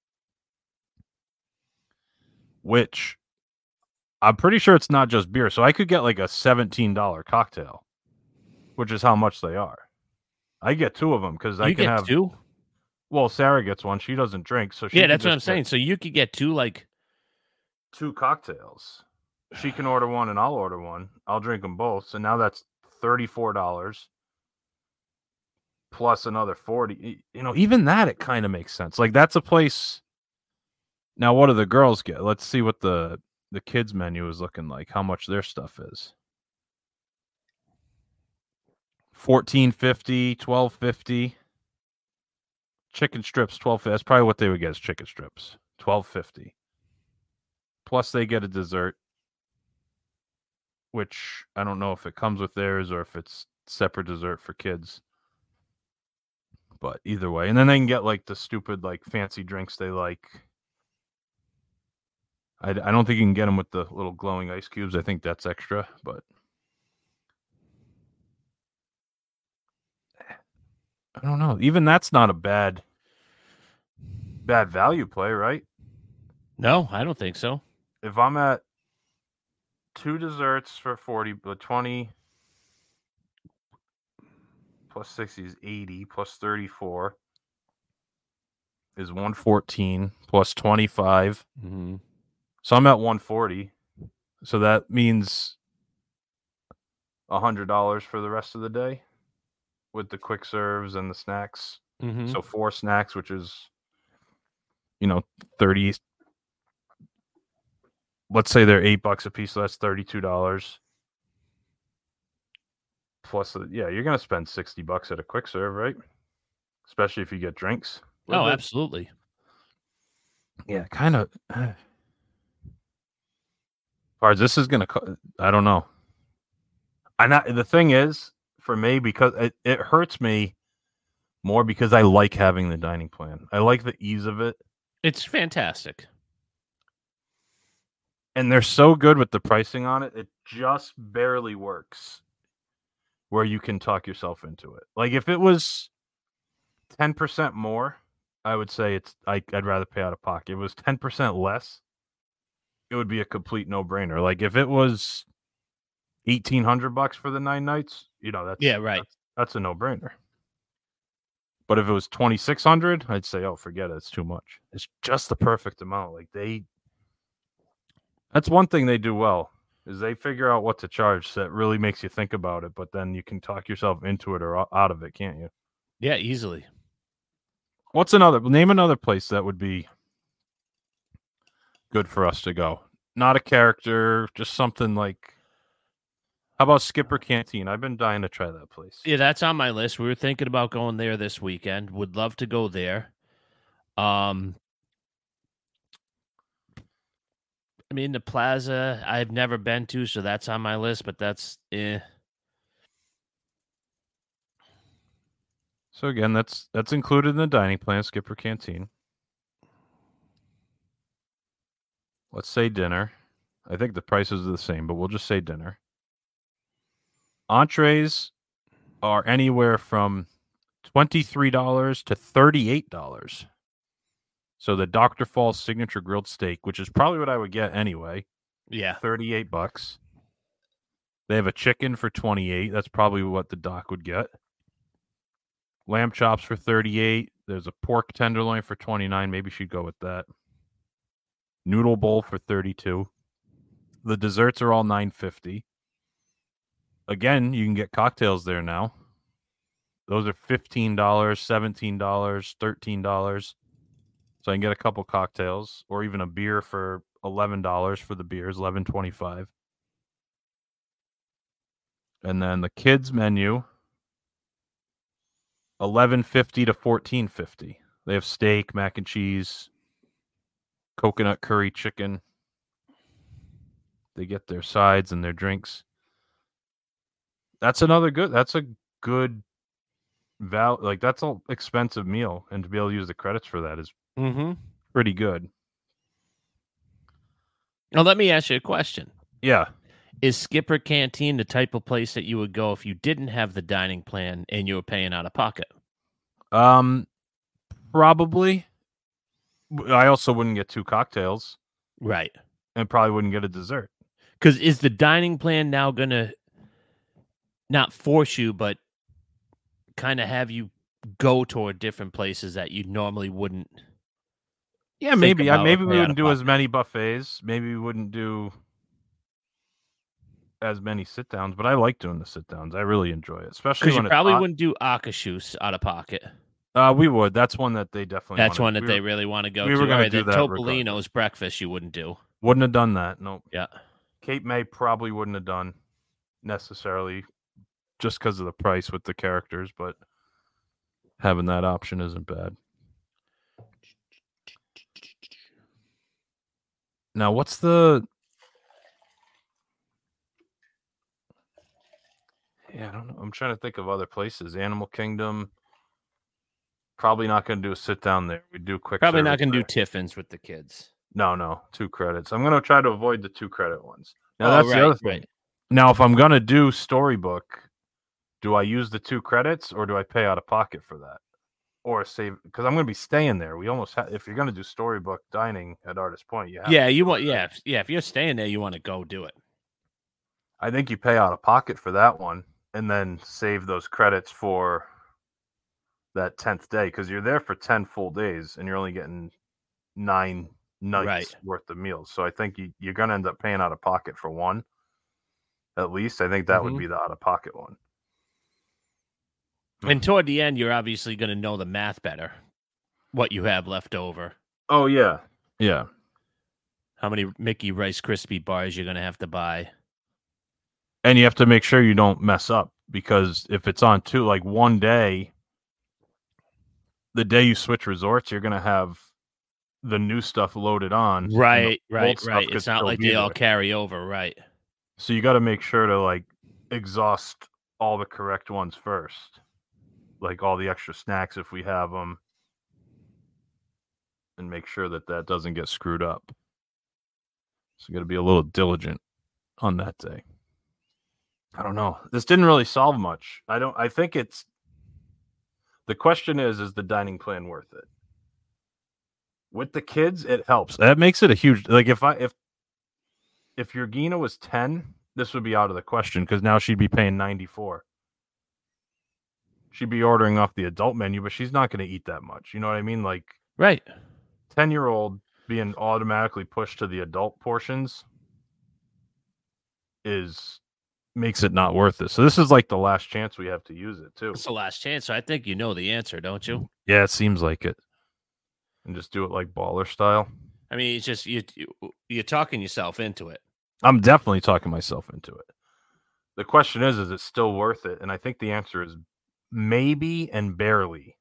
which I'm pretty sure it's not just beer. So I could get like a seventeen dollars cocktail, which is how much they are. I get two of them because I You can get have two? Well, Sarah gets one. She doesn't drink, so she Yeah, can that's what I'm just get saying. So you could get two, like, two cocktails. She can order one, and I'll order one. I'll drink them both. So now that's thirty-four dollars plus another forty. You know, even that it kind of makes sense. Like that's a place. Now, what do the girls get? Let's see what the the kids menu is looking like. How much their stuff is. fourteen fifty, twelve fifty. Chicken strips, twelve fifty. That's probably what they would get is chicken strips, twelve fifty. Plus they get a dessert, which I don't know if it comes with theirs or if it's separate dessert for kids. But either way, and then they can get like the stupid like fancy drinks they like. I, I don't think you can get them with the little glowing ice cubes. I think that's extra, but I don't know. Even that's not a bad bad value play, right? no, I don't think so. If I'm at two desserts for forty, but twenty plus sixty is eighty, plus thirty-four is one fourteen, plus twenty-five. Mm-hmm. So I'm at one forty. So that means one hundred dollars for the rest of the day with the quick serves and the snacks. Mm-hmm. So four snacks, which is, you know, thirty. Let's say they're eight bucks a piece, so that's thirty-two dollars. Plus, uh, yeah, you're gonna spend sixty bucks at a quick serve, right? Especially if you get drinks. with Oh, it. absolutely. Yeah, kind of. As far as this is gonna, co- I don't know. I not the thing is, for me because it, it hurts me more because I like having the dining plan. I like the ease of it. It's fantastic. And they're so good with the pricing on it. It just barely works where you can talk yourself into it. Like if it was ten percent more, I would say it's I, I'd rather pay out of pocket. If it was ten percent less, it would be a complete no-brainer. Like if it was eighteen hundred bucks for the nine nights, you know, that's Yeah, right. That's, that's a no-brainer. But if it was twenty-six hundred, I'd say, oh, forget it. It's too much. It's just the perfect amount. Like they, that's one thing they do well is they figure out what to charge that really makes you think about it. But then you can talk yourself into it or out of it, can't you? Yeah, easily. What's another? Name another place that would be good for us to go. Not a character, just something like. How about Skipper Canteen? I've been dying to try that place. Yeah, that's on my list. We were thinking about going there this weekend. Would love to go there. Um, I mean, the Plaza, I've never been to, so that's on my list, but that's, eh. So again, that's that's included in the dining plan, Skipper Canteen. Let's say dinner. I think the prices are the same, but we'll just say dinner. Entrees are anywhere from twenty-three dollars to thirty-eight dollars. So the Doctor Falls signature grilled steak, which is probably what I would get anyway. Yeah. thirty-eight bucks. They have a chicken for twenty-eight. That's probably what the doc would get. Lamb chops for thirty-eight. There's a pork tenderloin for twenty-nine. Maybe she'd go with that. Noodle bowl for thirty-two. The desserts are all nine fifty. Again, you can get cocktails there now. Those are fifteen dollars, seventeen dollars, thirteen dollars. So I can get a couple cocktails or even a beer for eleven dollars for the beers, eleven twenty-five. And then the kids menu, eleven fifty to fourteen fifty. They have steak, mac and cheese, coconut curry chicken. They get their sides and their drinks. That's another good. That's a good val. Like that's an expensive meal, and to be able to use the credits for that is Mm-hmm. pretty good. Now, let me ask you a question. Yeah. Is Skipper Canteen the type of place that you would go if you didn't have the dining plan and you were paying out of pocket? Um, probably. I also wouldn't get two cocktails. Right. And probably wouldn't get a dessert. Because is the dining plan now going to not force you, but kind of have you go toward different places that you normally wouldn't? Yeah, maybe. I, about maybe or we pay out wouldn't of do as pocket. many buffets. Maybe we wouldn't do as many sit downs. But I like doing the sit downs. I really enjoy it, especially Because you when probably it's hot. wouldn't do Akashus out of pocket. Uh, we would. That's one that they definitely. That's wanna, one that we they were- really want to go we to. were gonna Or do the that Topolino's breakfast you wouldn't do. Wouldn't have done that. Nope. Yeah. Cape May probably wouldn't have done necessarily just because of the price with the characters, but having that option isn't bad. Now, what's the... Yeah, I don't know. I'm trying to think of other places. Animal Kingdom. Probably not going to do a sit down there. We do quick Probably not service going to do there. Tiffin's with the kids. No, no, two credits. I'm going to try to avoid the two credit ones. Now, Oh, that's right, the other thing. right. Now, if I'm going to do Storybook, do I use the two credits or do I pay out of pocket for that? Or save, because I'm going to be staying there. We almost have, if you're going to do Storybook dining at Artist Point, you have Yeah, to you do want. it. Yeah, if- yeah. If you're staying there, you want to go do it. I think you pay out of pocket for that one and then save those credits for that tenth day because you're there for ten full days and you're only getting nine nights Right. worth of meals. So I think you, you're going to end up paying out of pocket for one. At least I think that Mhm. would be the out of pocket one. And toward the end, you're obviously going to know the math better. What you have left over. Oh, yeah. Yeah. How many Mickey Rice Krispie bars you're going to have to buy. And you have to make sure you don't mess up because if it's on two, like one day, the day you switch resorts, you're going to have the new stuff loaded on. and the Right, old right, stuff right. could It's not still like be they all there. carry over, right? So you got to make sure to like exhaust all the correct ones first, like all the extra snacks if we have them, and make sure that that doesn't get screwed up. So you got to be a little diligent on that day. I don't know. This didn't really solve much. I don't. I think it's. The question is: is the dining plan worth it? With the kids, it helps. That makes it a huge. Like if I if if Georgina was ten, this would be out of the question because now she'd be paying ninety-four. She'd be ordering off the adult menu, but she's not going to eat that much. You know what I mean? Like Right. ten-year-old being automatically pushed to the adult portions is makes it not worth it. So this is like the last chance we have to use it too. It's the last chance. So I think you know the answer, don't you? Yeah, it seems like it. And just do it like baller style. I mean, it's just you, you you're talking yourself into it. I'm definitely talking myself into it. The question is, is it still worth it? And I think the answer is maybe and barely.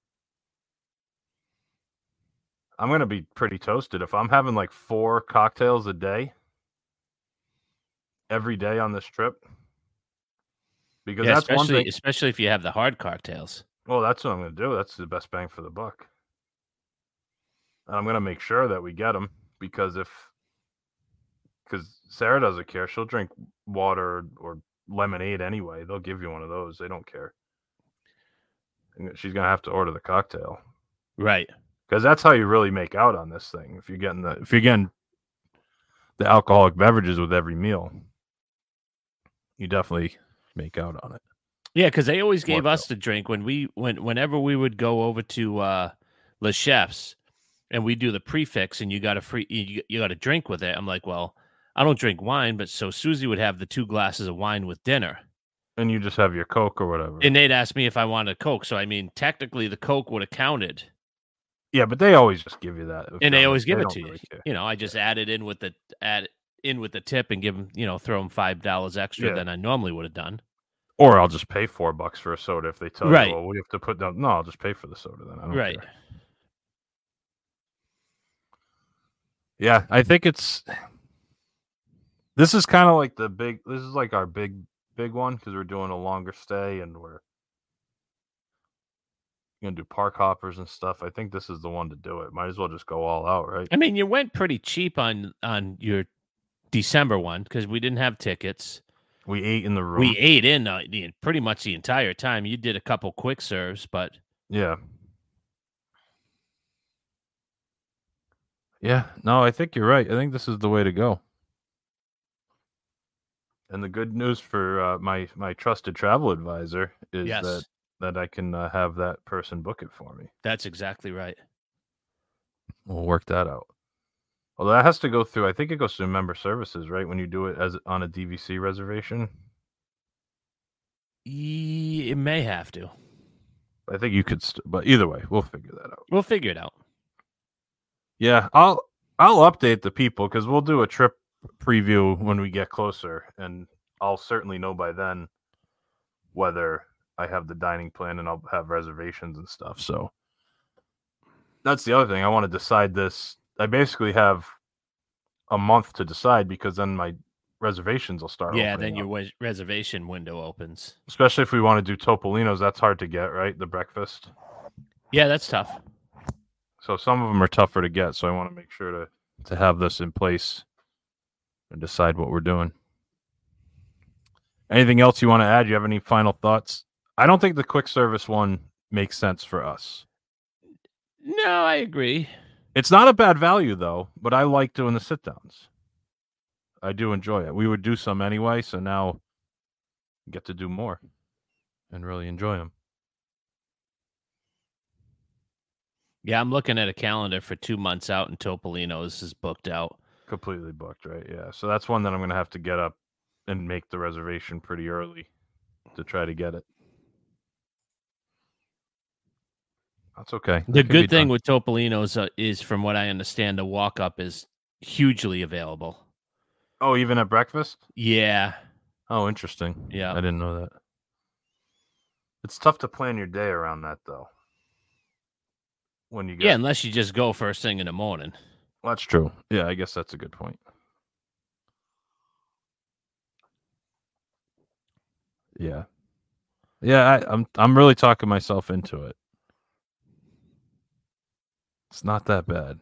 I'm going to be pretty toasted. If I'm having like four cocktails a day, every day on this trip, because Yeah, that's one especially thing. especially if you have the hard cocktails. Well, that's what I'm going to do. That's the best bang for the buck. And I'm going to make sure that we get them because if, because Sarah doesn't care. She'll drink water or lemonade anyway. They'll give you one of those. They don't care. And she's going to have to order the cocktail. Right. Because that's how you really make out on this thing. If you're getting the, if you're getting the alcoholic beverages with every meal, you definitely make out on it. Yeah, because they always gave More us the drink when we when whenever we would go over to uh Le Chef's and we do the prefix and you got a free you, you got a drink with it. I'm like, well, I don't drink wine, but so Susie would have the two glasses of wine with dinner. And you just have your Coke or whatever. And they'd ask me if I wanted a Coke. So I mean, technically the Coke would have counted. Yeah, but they always just give you that. And they always give it don't to you. really care. You know, I just add it in with the add in with the tip and give them, you know, throw them five dollars extra Yeah. than I normally would have done. Or I'll just pay four bucks for a soda if they tell Right. you, well, we have to put down. No, I'll just pay for the soda then. I don't Right. care. Yeah, I think it's. This is kind of like the big. This is like our big, big one because we're doing a longer stay and we're gonna do park hoppers and stuff. I think this is the one to do it. Might as well just go all out, right? I mean, you went pretty cheap on on your December one because we didn't have tickets. We ate in the room. We ate in uh, the, pretty much the entire time. You did a couple quick serves, but Yeah. Yeah. No, I think you're right. I think this is the way to go. And the good news for uh, my my trusted travel advisor is yes, that that I can uh, have that person book it for me. that's exactly right. We'll work that out. Although that has to go through, I think it goes through member services, right? When you do it as on a D V C reservation. Ye- It may have to. I think you could, st- but either way, we'll figure that out. We'll figure it out. Yeah, I'll I'll update the people because we'll do a trip preview when we get closer, and I'll certainly know by then whether I have the dining plan and I'll have reservations and stuff. So that's the other thing. I want to decide this. I basically have a month to decide because then my reservations will start. Yeah, opening then your up. res- reservation window opens. Especially if we want to do Topolino's, that's hard to get, right? The breakfast. Yeah, that's tough. So some of them are tougher to get. So I want to make sure to to have this in place and decide what we're doing. Anything else you want to add? You have any final thoughts? I don't think the quick service one makes sense for us. No, I agree. It's not a bad value though, but I like doing the sit downs. I do enjoy it. We would do some anyway, so now we get to do more and really enjoy them. Yeah, I'm looking at a calendar for two months out, and Topolino's is booked out. Completely booked, right? Yeah. So that's one that I'm going to have to get up and make the reservation pretty early to try to get it. That's okay. The That can be good thing done. with Topolino's uh, is, from what I understand, the walk up is hugely available. Oh, even at breakfast? Yeah, Oh, interesting. Yeah. I didn't know that. It's tough to plan your day around that, though. When you get, yeah, unless you just go first thing in the morning. Well, that's true. Yeah, I guess that's a good point. Yeah. Yeah, I, I'm I'm really talking myself into it. It's not that bad.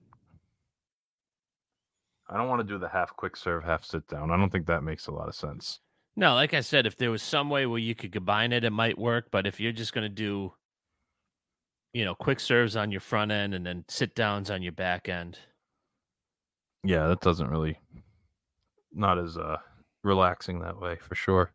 I don't want to do the half quick serve, half sit down. I don't think that makes a lot of sense. No, like I said, if there was some way where you could combine it, it might work. But if you're just going to do, you know, quick serves on your front end and then sit downs on your back end. Yeah, that doesn't really, not as uh, relaxing that way for sure.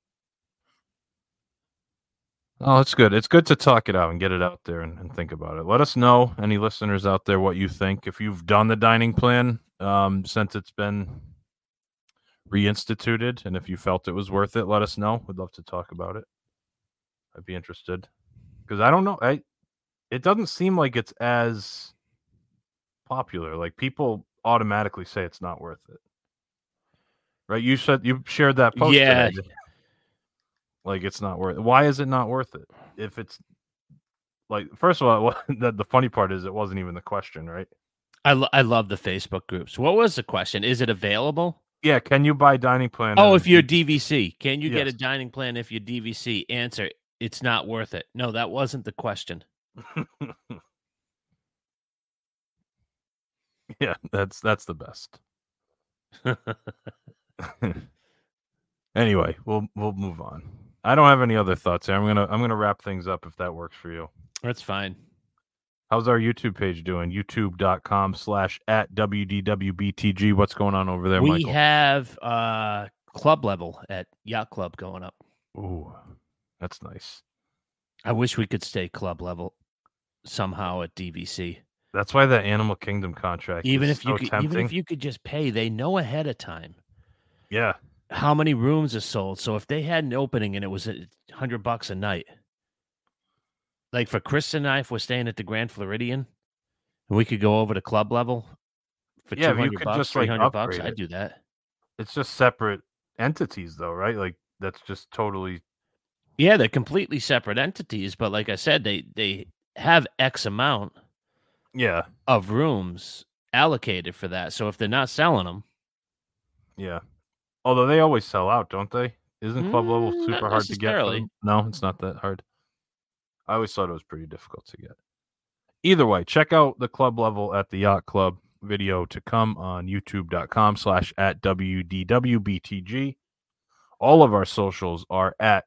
Oh, it's good. It's good to talk it out and get it out there and, and think about it. Let us know, any listeners out there, what you think. If you've done the dining plan um, since it's been reinstituted, and if you felt it was worth it, let us know. We'd love to talk about it. I'd be interested because I don't know. I it doesn't seem like it's as popular. Like people automatically say it's not worth it, right? You said you shared that post. Yeah. Today. Like it's not worth it. Why is it not worth it? If it's like, first of all, the, the funny part is it wasn't even the question, right? I, lo- I love the Facebook groups. What was the question? Is it available? Yeah. Can you buy dining plan? Oh, at if you're D V C, can you get a Yes. dining plan if you're D V C? Answer, it's not worth it. No, that wasn't the question. Yeah, that's that's the best. Anyway, we'll we'll move on. I don't have any other thoughts here. I'm gonna I'm gonna wrap things up if that works for you. That's fine. How's our YouTube page doing? YouTube.com slash at WDWBTG. What's going on over there, We Michael? have uh, club level at Yacht Club going up. Ooh, that's nice. I wish we could stay club level somehow at D V C. That's why that Animal Kingdom contract Even is if you so could, tempting. even if you could just pay, they know ahead of time Yeah. how many rooms are sold. So if they had an opening and it was a hundred bucks a night, like for Chris and I, if we're staying at the Grand Floridian, and we could go over to club level for Yeah, two if you hundred could bucks, just, like, three hundred bucks, upgrade I'd it. do that. It's just separate entities though, right? Like that's just totally Yeah, they're completely separate entities, but like I said, they they have X amount yeah. of rooms allocated for that. So if they're not selling them, Yeah. Although they always sell out, don't they? Isn't club level Mm, super not hard to get? for necessarily. them? No, it's not that hard. I always thought it was pretty difficult to get. Either way, check out the club level at the Yacht Club video to come on youtube.com slash at WDWBTG. All of our socials are at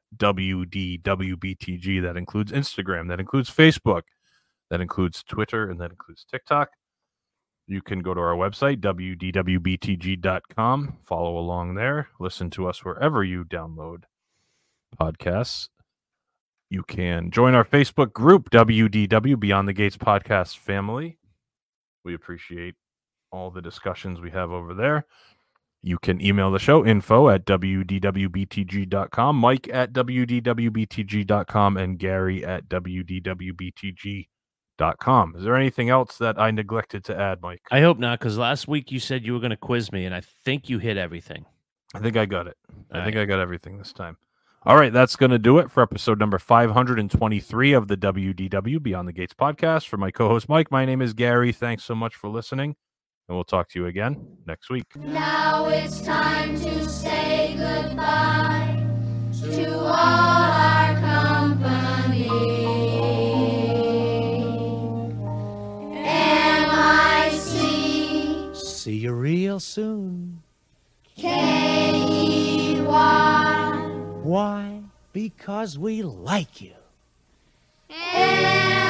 WDWBTG. That includes Instagram, that includes Facebook, that includes Twitter, and that includes TikTok. You can go to our website, W D W B T G dot com. Follow along there. Listen to us wherever you download podcasts. You can join our Facebook group, W D W, Beyond the Gates Podcast Family. We appreciate all the discussions we have over there. You can email the show, info at W D W B T G dot com, Mike at W D W B T G dot com, and Gary at W D W B T G dot com. Is there anything else that I neglected to add, Mike? I hope not, because last week you said you were going to quiz me, and I think you hit everything. I think I got it. I All think right. I got everything this time. All right, that's going to do it for episode number five hundred twenty-three of the W D W Beyond the Gates podcast. For my co-host Mike, my name is Gary. Thanks so much for listening, and we'll talk to you again next week. Now it's time to say goodbye to all our company. M I C See you real soon. K E Y Why? Because we like you. M